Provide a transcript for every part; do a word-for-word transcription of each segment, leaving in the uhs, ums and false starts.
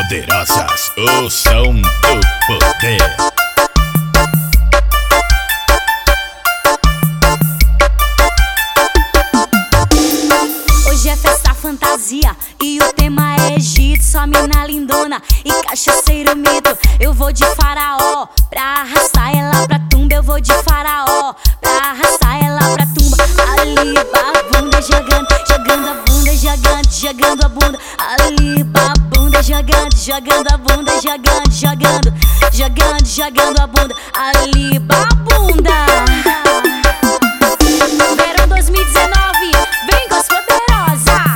poderosas, o som do poder. Hoje é festa fantasia e o tema é Egito. Só mina lindona e cachaceiro mito. Eu vou de faraó pra arrastar ela pra tumba. Eu vou de faraó pra arrastar ela pra tumba. Ali babunda jogando, jogando a bunda, jogando, jogando a bunda. Ali babunda jogando, jogando a bunda, jogando, jogando, jogando, jogando a bunda. Ali babunda. Verão dois mil e dezenove, vem com as poderosas.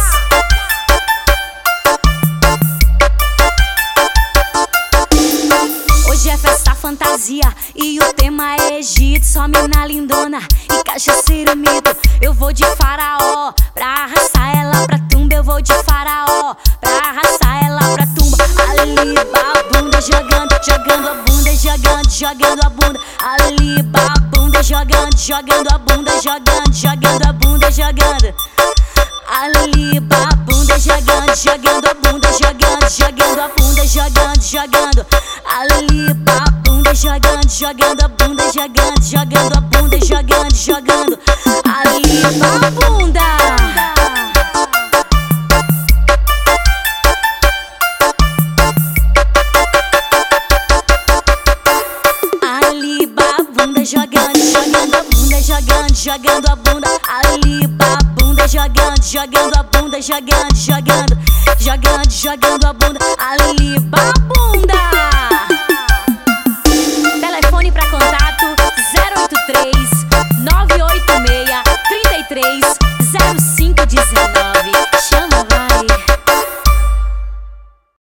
Hoje é festa fantasia e o tema é Egito. Só mina lindona e cachaceiro mito. Eu vou de faraó pra arrastar ela pra tumba. Eu vou de faraó pra arrastar ela pra tumba. Ali babunda jogando, jogando a bunda, jogando, jogando a bunda. Ali babunda jogando, jogando a bunda, jogando, jogando a bunda, jogando. Ali babunda jogando, jogando a bunda, jogando, jogando a bunda, jogando, jogando. Ali babunda jogando, jogando a bunda, jogando, jogando a bunda, jogando, jogando. Ali babunda. Ali babunda jogando, jogando a bunda, jogando, jogando a bunda. Ali babunda jogando, jogando a bunda, jogando, jogando, jogando, jogando a bunda. Ali babunda. Telefone pra contato zero oito três, nove oito seis, três três zero cinco um nove.